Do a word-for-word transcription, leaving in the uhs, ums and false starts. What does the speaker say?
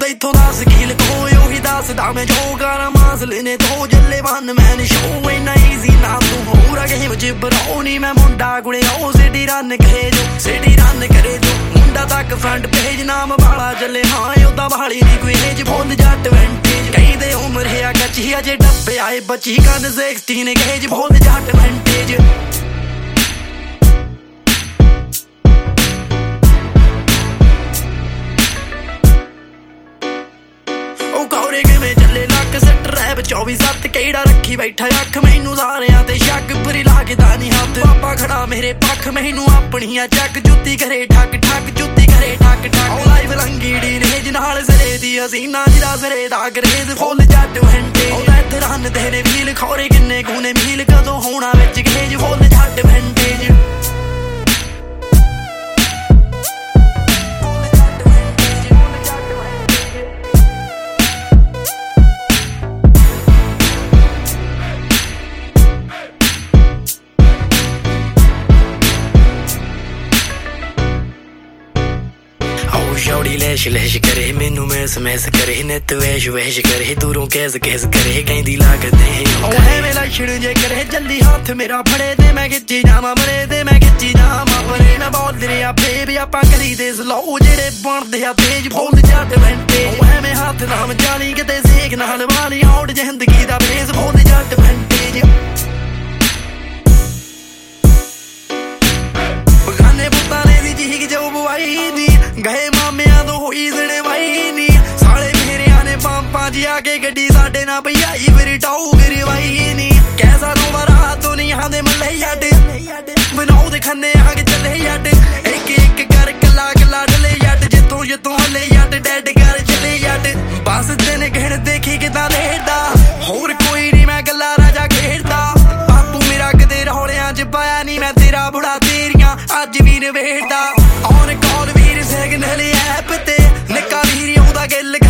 इथों दस कील कोई ओही दसदा मैं जो गाना मासले ने तो जल्ले वन मैन शो इन्ना ईजी नाम तू होरा गेम च बरो नी मैं मुंडा कुड़े ओ सिटी रन करे जो सिटी रन करे जो मुंडा तक फ्रंट पेज नाम वाला चले हाँ ओदा वाली नी कोई एज फुल जट विंटेज कहीं दे उम्र है कच्ची अजे डब्बे आए बची कन sixteen gauge full Jatt vintage चौबी सत्त केड़ा रखी बैठा अख मैनू सारियां ते शक बुरी लागदा नी हत्थ पापा खड़ा मेरे पक्ष मैनू अपनियां चक जुत्ती करे ठक ठक जुत्ती करे ठक ठक लाइव लंगीड़ी ने जनाल सिरे दी हसीना जिदा सिरे दा करेज फुल जट विंटेज इत्थे रन तेरे व्हील खौरे किन्ने गुने मील कदों होना विच गेज फुल जट विंटेज शौड़ी लैश लैश करे मैनू मैस मैस करे नित वैश वैश करे दूरों कैस कैस करे कहंदी लागदे ऐवें लछण जे करे जल्दी हाथ मेरा फड़े ते मैं खिच्ची जावां मरे ते मैं खिच्ची जावां मरे ना बोल दरिया बेबी आपां करी दे स्लो जेड़े बनदे आ तेज फुल जट विंटेज ऐवें हाथ नाम जाली किते सेक नाल वाली औड़ जिंदगी दा बेस फुल जट विंटेज बगाने पुत्तां ने दी जीग जो बुआई नी गए मामिया तो होई सने वाई नी साले मेरे आने पंपा जी आके गड्डी साडे ना भैयाई फिर टाऊ गिरवाई नी कैसा तो मरा तो नहीं आंदे मल्ले याड बनाओ दे खन्ने आगे चले याड एक एक कर कला कला डले याड जितों जितों हले याड डेड कर चले याड बस दिन गिण देखी किदां लेदा होर कोई नहीं मैं गल्ला राजा खेड़दा बापू मेरा कदे रौलियां च पाया नहीं मैं तेरा बुढ़ा तेरियां अज भी नवेड़दा ऑन कॉल सिग्नल ऐप ते निक्का वीर ओदा गिल